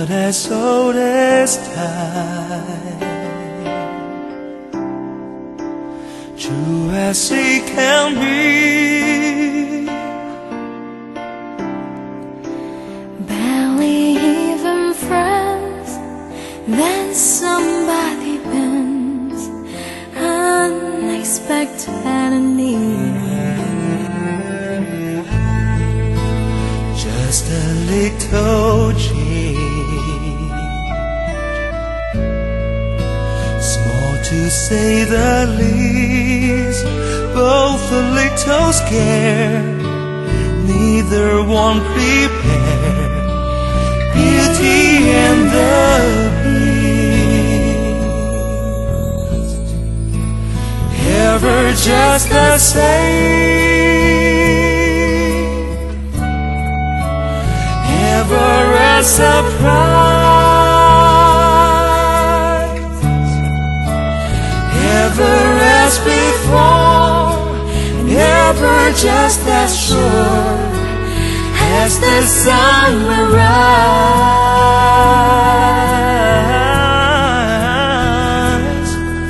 child as old as time, true as he can be, barely even friends, then somebody bends unexpectedly. Just a little change, small to say the least, both a little scared, neither one prepared. Beauty and the Beast, ever just the same, ever a surprise, ever as before, ever just as sure as the sun will rise.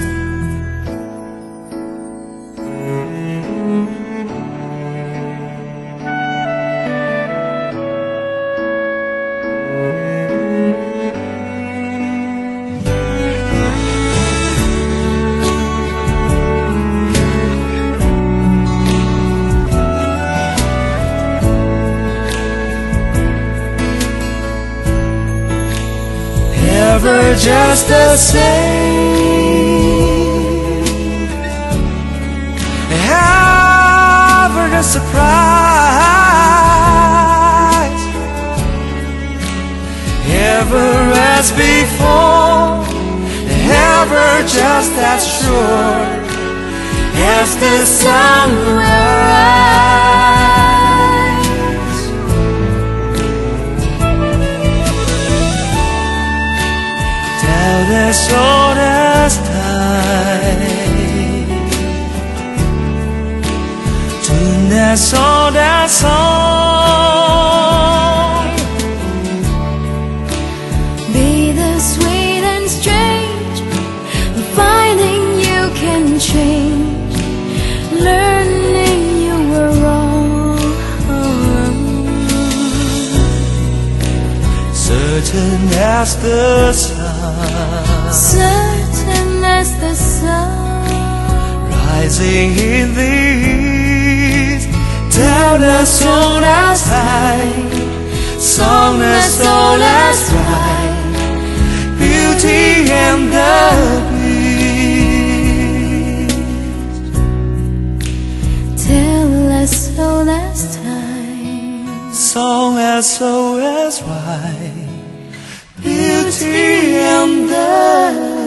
Ever just the same, ever a surprise, ever as before, ever just as sure as the sun will rise. Tell as old as time, tune as old as song, Be the sweet and strange, finding you can change, learning you were wrong. certain as the sun, Certain as the sun, rising in the east, down as old as high, song as old as right, beauty and the Beast, till as old as time, song as old as right, beauty and the